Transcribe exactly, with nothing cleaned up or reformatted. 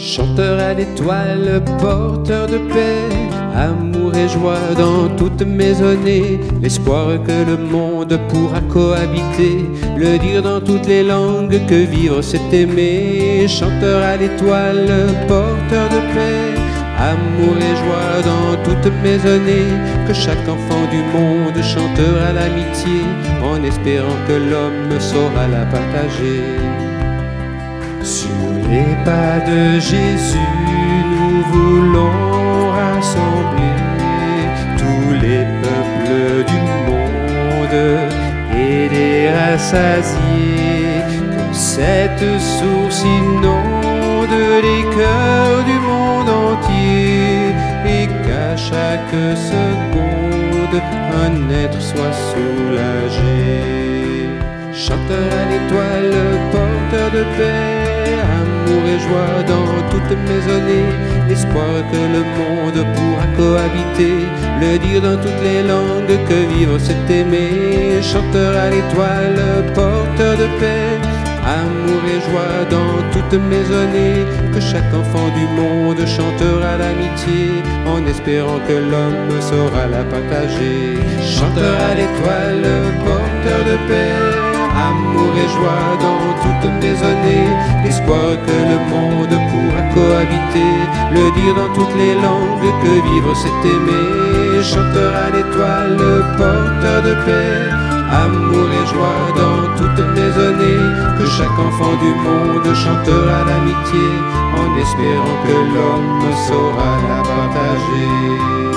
Chanteur à l'étoile, porteur de paix, amour et joie dans toute maisonnée, l'espoir que le monde pourra cohabiter, le dire dans toutes les langues que vivre c'est aimer. Chanteur à l'étoile, porteur de paix, amour et joie dans toute maisonnée, que chaque enfant du monde chantera l'amitié, en espérant que l'homme saura la partager. Sur les pas de Jésus, nous voulons rassembler tous les peuples du monde et les rassasier. Que cette source inonde les cœurs du monde entier et qu'à chaque seconde un être soit soulagé. Chanteur à l'étoile, porteur de paix, amour et joie dans toute maisonnée, l'espoir que le monde pourra cohabiter, le dire dans toutes les langues que vivre c'est aimer. Chanteur à l'étoile, porteur de paix, amour et joie dans toute maisonnée, que chaque enfant du monde chantera l'amitié, en espérant que l'homme saura la partager. Chanteur à l'étoile, porteur de paix, amour et joie dans toute maisonnée, l'espoir que le monde pourra cohabiter, le dire dans toutes les langues que vivre c'est aimer. Chanteur à l'étoile, porteur de paix, amour et joie dans toute maisonnée, que chaque enfant du monde chantera l'amitié, en espérant que l'homme saura la partager.